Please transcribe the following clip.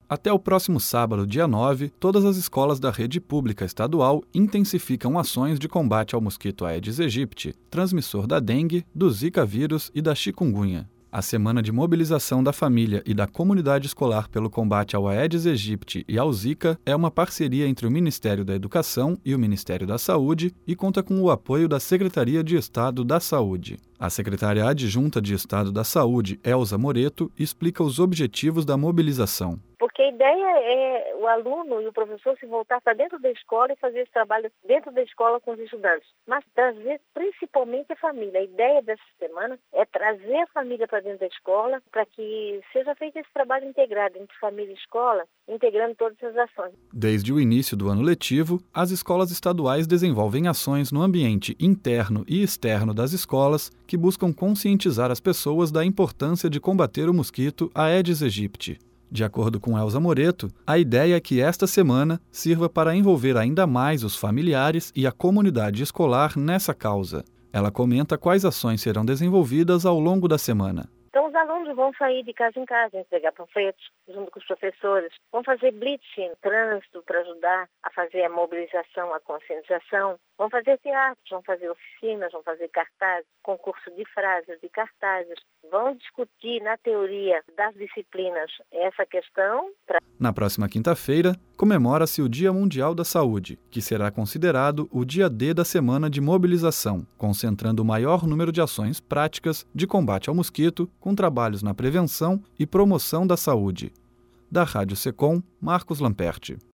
Até o próximo sábado, dia 9, todas as escolas da rede pública estadual intensificam ações de combate ao mosquito Aedes aegypti, transmissor da dengue, do Zika vírus e da chikungunya. A Semana de Mobilização da Família e da Comunidade Escolar pelo combate ao Aedes aegypti e ao Zika é uma parceria entre o Ministério da Educação e o Ministério da Saúde e conta com o apoio da Secretaria de Estado da Saúde. A secretária adjunta de Estado da Saúde, Elza Moreto, explica os objetivos da mobilização. Porque a ideia é o aluno e o professor se voltar para dentro da escola e fazer esse trabalho dentro da escola com os estudantes, mas trazer principalmente a família. A ideia dessa semana é trazer a família para dentro da escola para que seja feito esse trabalho integrado entre família e escola, integrando todas as ações. Desde o início do ano letivo, as escolas estaduais desenvolvem ações no ambiente interno e externo das escolas que buscam conscientizar as pessoas da importância de combater o mosquito Aedes aegypti. De acordo com Elza Moreto, a ideia é que esta semana sirva para envolver ainda mais os familiares e a comunidade escolar nessa causa. Ela comenta quais ações serão desenvolvidas ao longo da semana. Então, os alunos vão sair de casa em casa, entregar panfletos junto com os professores, vão fazer blitzing, trânsito para ajudar a fazer a mobilização, a conscientização, vão fazer teatro, vão fazer oficinas, vão fazer cartazes, concurso de frases, de cartazes, vão discutir na teoria das disciplinas essa questão. Na próxima quinta-feira, comemora-se o Dia Mundial da Saúde, que será considerado o dia D da Semana de Mobilização, concentrando o maior número de ações práticas de combate ao mosquito, com trabalhos na prevenção e promoção da saúde. Da Rádio Secom, Marcos Lamperti.